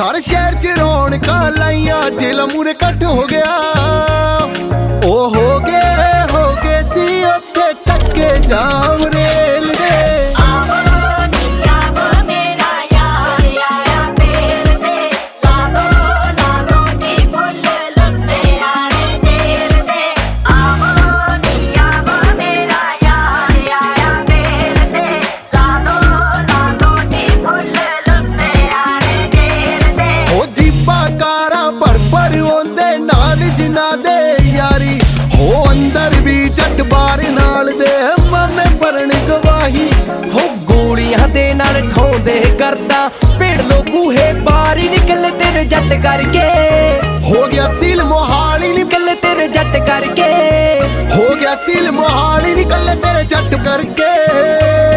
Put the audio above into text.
सारे शहर च रौनकां लाइयां जेला मूरे कट हो गया ओ हो गए सी उत्थे चक्के जाम रेल दे जिन्ना दे यारी हो अंदर भी जट बार नाल दे मामे भरन गवाही हो गोलियां दे नाल ठोंदे करदा पेड़ लो बूहे बारी निकल तेरे जट करके हो गया सील मोहाली निकल तेरे जट करके हो गया सील मोहाली निकल तेरे जट करके